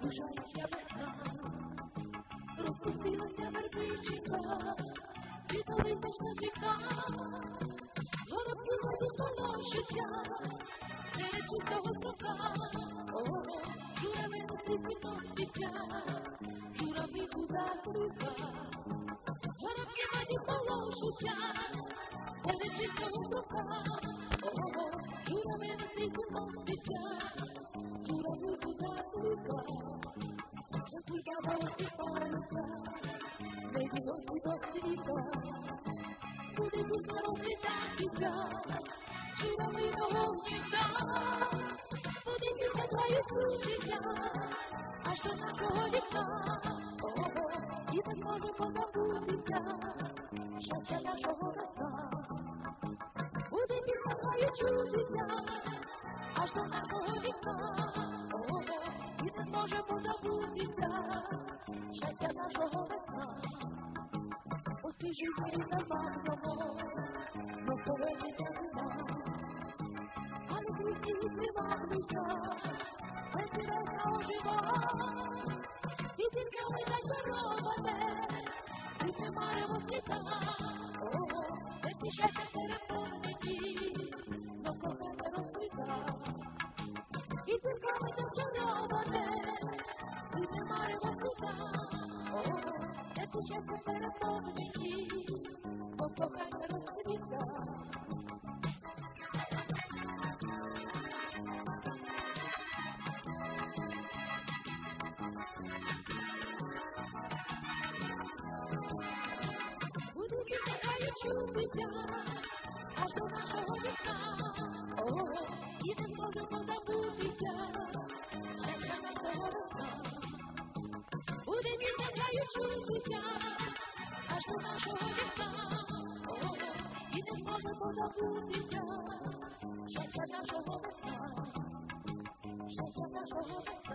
наближається весна, розпустилася вербичка, відновиться ж віка, горобки ходять полощуться, серед чистого строка, журавель на стрісі поспіться, журавлику заклика, горобці ходять полощуться, серед чистого строка, журавель на стрісі поспіться, журавлику заклика, жартулька розсипається, не відносить до світа, буде пізно розлітатися, журавлиного гнізда, буде пісня свою чутися, аж до нашого вікна, і не зможе позабутися, щастя нашого весна. Буде пісня свою чутися, аж до нашого вікна, і не зможе позабутися, щастя нашого весна. Посліжить на багряно, но повернеться зима, але крізь її приваблюся, серце весна ожива, і зірками зачароване, світле марево сліта, серці щастя переповнені, но кохання розквіта, і зірками зачароване, світле марево сліта, серці щастя переповнені, но кохання розквіта. Буде пісня свою чутися, аж до нашого вікна, і не зможе позабутися, щастя нашого весна. Буде пісня свою чутися, аж до нашого вікна, і не зможе позабутися, щастя нашого весна, щастя нашого весна.